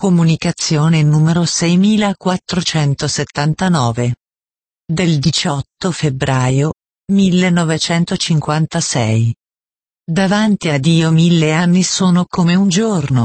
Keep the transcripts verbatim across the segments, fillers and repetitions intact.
Comunicazione numero seimilaquattrocentosettantanove. Del diciotto febbraio millenovecentocinquantasei. Davanti a Dio mille anni sono come un giorno.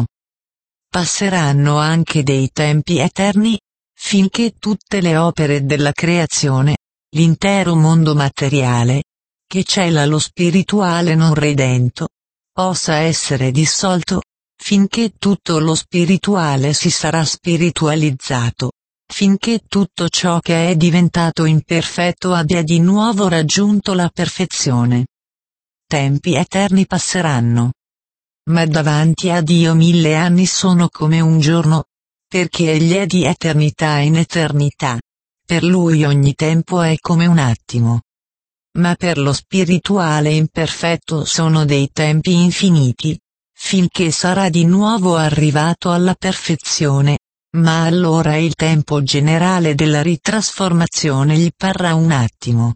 Passeranno anche dei tempi eterni, finché tutte le opere della creazione, l'intero mondo materiale, che cela lo spirituale non redento, possa essere dissolto, finché tutto lo spirituale si sarà spiritualizzato, finché tutto ciò che è diventato imperfetto abbia di nuovo raggiunto la perfezione. Tempi eterni passeranno. Ma davanti a Dio mille anni sono come un giorno, perché Egli è di eternità in eternità. Per Lui ogni tempo è come un attimo. Ma per lo spirituale imperfetto sono dei tempi infiniti, finché sarà di nuovo arrivato alla perfezione, ma allora il tempo generale della ritrasformazione gli parrà un attimo.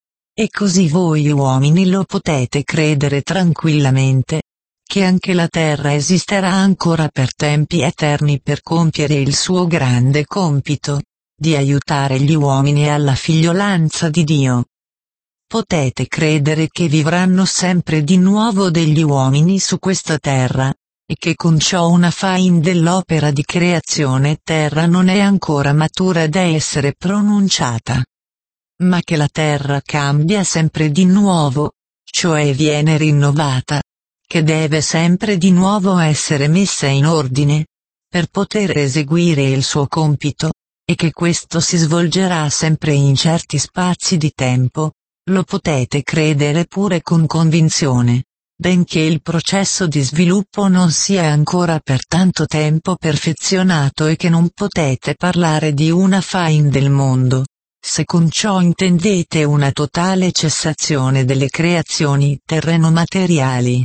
E così voi uomini lo potete credere tranquillamente, che anche la terra esisterà ancora per tempi eterni per compiere il suo grande compito, di aiutare gli uomini alla figliolanza di Dio. Potete credere che vivranno sempre di nuovo degli uomini su questa terra, e che con ciò una fin dell'opera di creazione terra non è ancora matura da essere pronunciata. Ma che la terra cambia sempre di nuovo, cioè viene rinnovata, che deve sempre di nuovo essere messa in ordine, per poter eseguire il suo compito, e che questo si svolgerà sempre in certi spazi di tempo. Lo potete credere pure con convinzione, benché il processo di sviluppo non sia ancora per tanto tempo perfezionato e che non potete parlare di una fin del mondo, se con ciò intendete una totale cessazione delle creazioni terreno-materiali.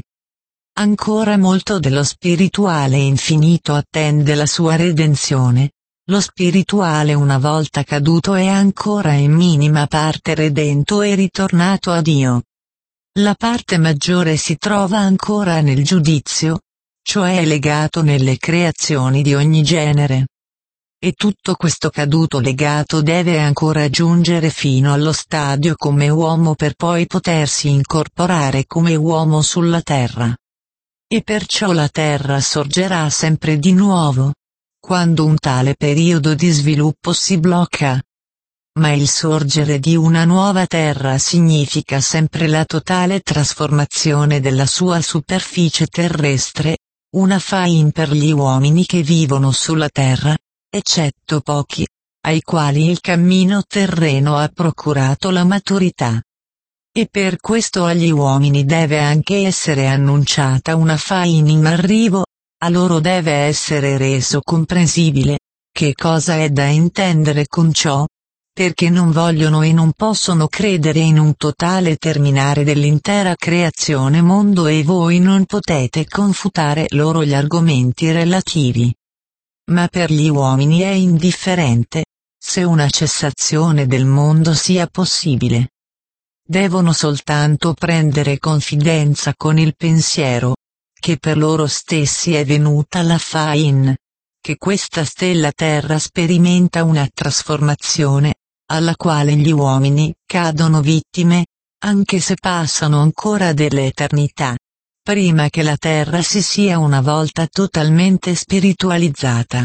Ancora molto dello spirituale infinito attende la sua redenzione. Lo spirituale una volta caduto è ancora in minima parte redento e ritornato a Dio. La parte maggiore si trova ancora nel giudizio, cioè legato nelle creazioni di ogni genere. E tutto questo caduto legato deve ancora giungere fino allo stadio come uomo per poi potersi incorporare come uomo sulla terra. E perciò la terra sorgerà sempre di nuovo, quando un tale periodo di sviluppo si blocca. Ma il sorgere di una nuova terra significa sempre la totale trasformazione della sua superficie terrestre, una fin per gli uomini che vivono sulla terra, eccetto pochi, ai quali il cammino terreno ha procurato la maturità. E per questo agli uomini deve anche essere annunciata una fin in arrivo. A loro deve essere reso comprensibile, che cosa è da intendere con ciò, perché non vogliono e non possono credere in un totale terminare dell'intera creazione mondo e voi non potete confutare loro gli argomenti relativi. Ma per gli uomini è indifferente, se una cessazione del mondo sia possibile. Devono soltanto prendere confidenza con il pensiero, che per loro stessi è venuta la fin, che questa stella terra sperimenta una trasformazione, alla quale gli uomini cadono vittime, anche se passano ancora delle eternità, prima che la terra si sia una volta totalmente spiritualizzata.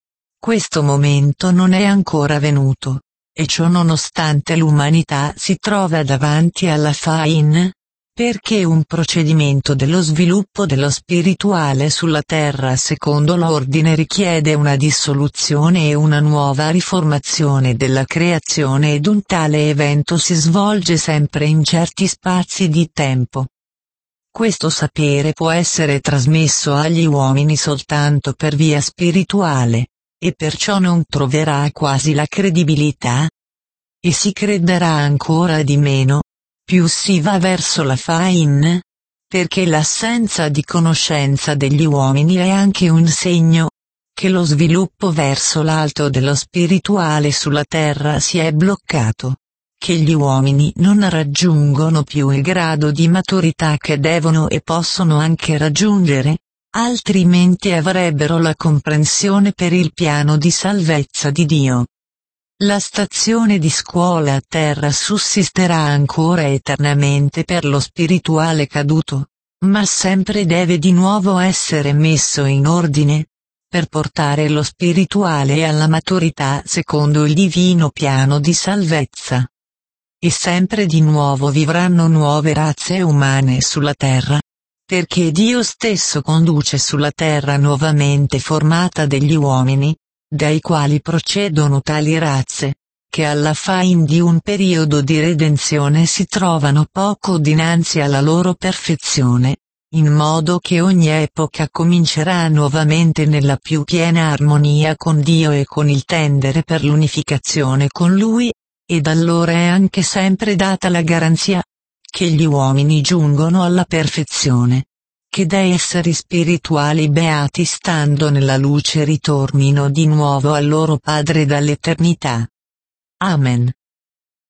Questo momento non è ancora venuto, e ciò nonostante l'umanità si trova davanti alla fin, perché un procedimento dello sviluppo dello spirituale sulla terra secondo l'ordine richiede una dissoluzione e una nuova riformazione della creazione ed un tale evento si svolge sempre in certi spazi di tempo. Questo sapere può essere trasmesso agli uomini soltanto per via spirituale, e perciò non troverà quasi la credibilità. E si crederà ancora di meno, più si va verso la fin, perché l'assenza di conoscenza degli uomini è anche un segno, che lo sviluppo verso l'alto dello spirituale sulla terra si è bloccato, che gli uomini non raggiungono più il grado di maturità che devono e possono anche raggiungere, altrimenti avrebbero la comprensione per il piano di salvezza di Dio. La stazione di scuola a terra sussisterà ancora eternamente per lo spirituale caduto, ma sempre deve di nuovo essere messo in ordine, per portare lo spirituale alla maturità secondo il divino piano di salvezza. E sempre di nuovo vivranno nuove razze umane sulla terra, perché Dio stesso conduce sulla terra nuovamente formata degli uomini, dai quali procedono tali razze, che alla fine di un periodo di redenzione si trovano poco dinanzi alla loro perfezione, in modo che ogni epoca comincerà nuovamente nella più piena armonia con Dio e con il tendere per l'unificazione con Lui, ed allora è anche sempre data la garanzia che gli uomini giungono alla perfezione, che da esseri spirituali beati stando nella luce ritornino di nuovo al loro Padre dall'eternità. Amen.